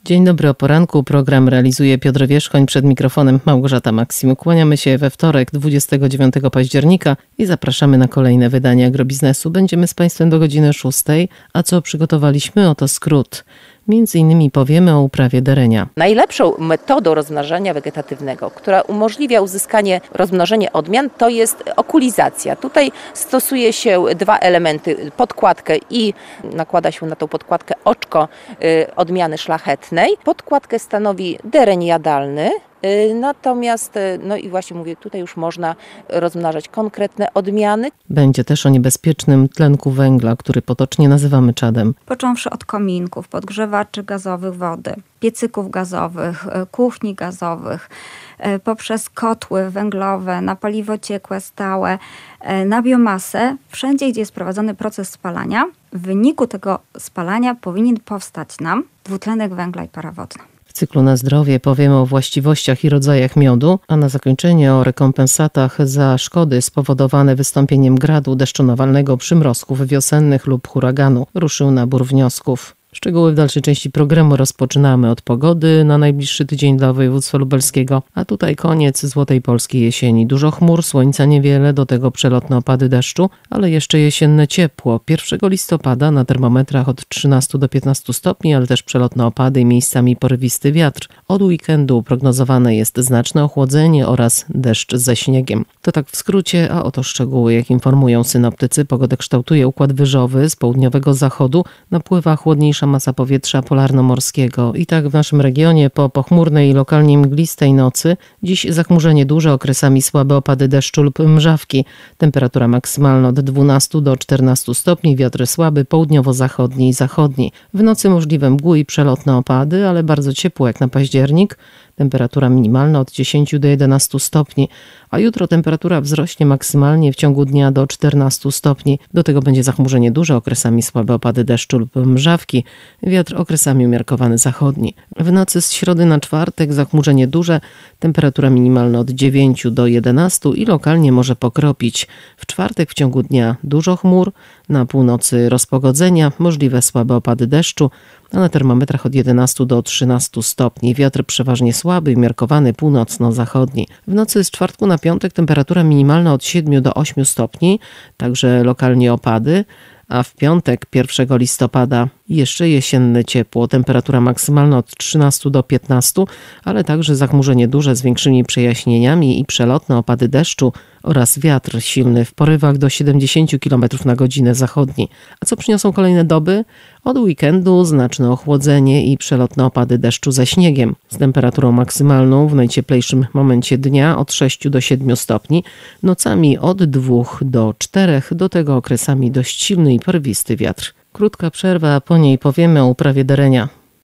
Dzień dobry, o poranku. Program realizuje Piotr Wierzchoń, przed mikrofonem Małgorzata Maksim. Kłaniamy się we wtorek, 29 października i zapraszamy na kolejne wydanie Agrobiznesu. Będziemy z Państwem do godziny 6. A co przygotowaliśmy? Oto skrót. Między innymi powiemy o uprawie derenia. Najlepszą metodą rozmnażania wegetatywnego, która umożliwia uzyskanie, rozmnożenie odmian, to jest okulizacja. Tutaj stosuje się dwa elementy, podkładkę i nakłada się na tą podkładkę oczko odmiany szlachetnej. Podkładkę stanowi dereń jadalny. Natomiast, no i właśnie mówię, tutaj już można rozmnażać konkretne odmiany. Będzie też o niebezpiecznym tlenku węgla, który potocznie nazywamy czadem. Począwszy od kominków, podgrzewaczy gazowych wody, piecyków gazowych, kuchni gazowych, poprzez kotły węglowe, na paliwo ciekłe, stałe, na biomasę, wszędzie gdzie jest prowadzony proces spalania, w wyniku tego spalania powinien powstać nam dwutlenek węgla i para wodna. W cyklu Na zdrowie powiemy o właściwościach i rodzajach miodu, a na zakończenie o rekompensatach za szkody spowodowane wystąpieniem gradu, deszczu nawalnego, przymrozków wiosennych lub huraganu. Ruszył nabór wniosków. Szczegóły w dalszej części programu. Rozpoczynamy od pogody na najbliższy tydzień dla województwa lubelskiego, a tutaj koniec złotej polskiej jesieni. Dużo chmur, słońca niewiele, do tego przelotne opady deszczu, ale jeszcze jesienne ciepło. 1 listopada na termometrach od 13 do 15 stopni, ale też przelotne opady i miejscami porywisty wiatr. Od weekendu prognozowane jest znaczne ochłodzenie oraz deszcz ze śniegiem. To tak w skrócie, a oto szczegóły. Jak informują synoptycy, pogodę kształtuje układ wyżowy z południowego zachodu, napływa chłodniejsza masa powietrza polarnomorskiego. I tak w naszym regionie po pochmurnej i lokalnie mglistej nocy dziś zachmurzenie duże, okresami słabe opady deszczu lub mrzawki. Temperatura maksymalna od 12 do 14 stopni, wiatr słaby, południowo-zachodni i zachodni. W nocy możliwe mgły i przelotne opady, ale bardzo ciepło jak na październik. Temperatura minimalna od 10 do 11 stopni, a jutro temperatura wzrośnie maksymalnie w ciągu dnia do 14 stopni. Do tego będzie zachmurzenie duże, okresami słabe opady deszczu lub mrzawki, wiatr okresami umiarkowany zachodni. W nocy z środy na czwartek zachmurzenie duże, temperatura minimalna od 9 do 11 i lokalnie może pokropić. W czwartek w ciągu dnia dużo chmur, na północy rozpogodzenia, możliwe słabe opady deszczu, a na termometrach od 11 do 13 stopni. Wiatr przeważnie słaby i umiarkowany północno-zachodni. W nocy z czwartku na piątek temperatura minimalna od 7 do 8 stopni, także lokalnie opady, a w piątek 1 listopada jeszcze jesienne ciepło. Temperatura maksymalna od 13 do 15, ale także zachmurzenie duże z większymi przejaśnieniami i przelotne opady deszczu oraz wiatr silny w porywach do 70 km na godzinę zachodni. A co przyniosą kolejne doby? Od weekendu znaczne ochłodzenie i przelotne opady deszczu ze śniegiem. Z temperaturą maksymalną w najcieplejszym momencie dnia od 6 do 7 stopni, nocami od 2 do 4, do tego okresami dość silny i porwisty wiatr. Krótka przerwa, a po niej powiemy o uprawie derenia.